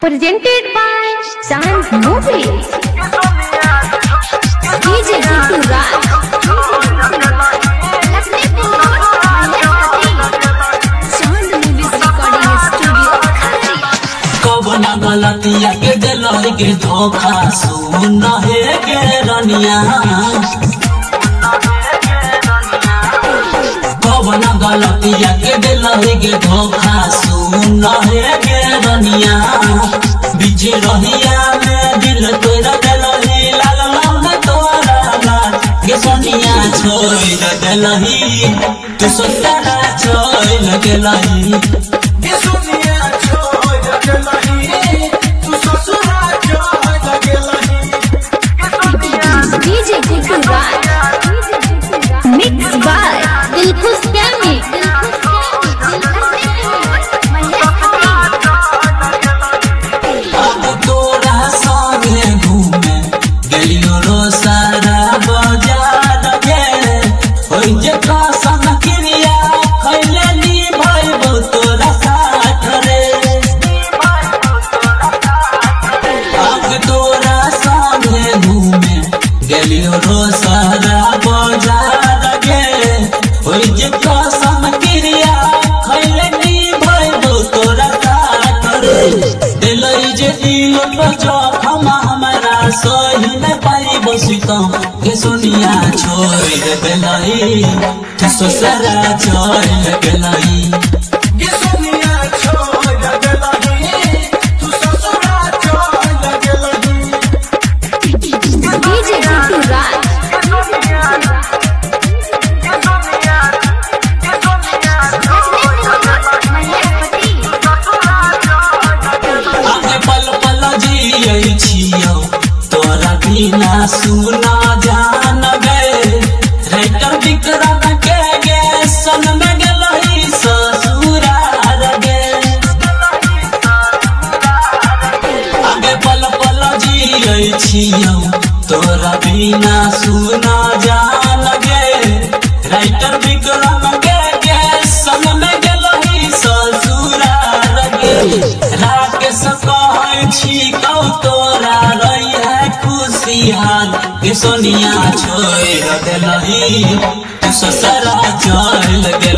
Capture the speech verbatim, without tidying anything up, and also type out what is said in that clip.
Presented by Sans Movies. D J Gittu Raj. Sans Movies Recording Studio. कबना गलतिया के दिलर के धोखा सुन हे के रनिया कबना गलतिया के दिलर के धोखा सुन हे के रनिया बीच रहिया में दिल तोरा दिलही लाल लाल तोरा लाल के सोनिया छोड़ दिलही तू सोना छोड़ दिलही के सोनिया छोड़ दिलही तू ससुरा छोड़ दिलही D J Gittu Raj. Mixed by Dilkhus Pyani. अब तोरा संगे घूमे गेलियो रो सारा बाजार गे होई जे कसम क्रिया खैले नी भाईबो तोरा साथ रे अब तोरा संगे घूमे गेलियो रो सारा बाजार गे होई जे कसम क्रिया खैले नी भाईबो तोरा साथ रे दिलई जे दिल बजो हम हमारा सही न पाई बसितम के सोनिया छोड़ दिलई तू ससुरा छोड़ दिलई के सोनिया छोड़ दिलई तू ससुरा छोड़ दिलई D J Gittu Raj. आगे पल पल जियै छियौ तोरा बिना सुना जान गए राइटर विक्रम के गे सन में गेलही ससुरार गे आगे पल पल जियै छियौ तोरा बिना सुना जान गे राइटर विक्रम के गे सन में गेलही ससुरार गे राकेश कहै छी कौ तोरा रही है खुशियाल के सोनिया छोड़ दिलही तू ससुरा चल गे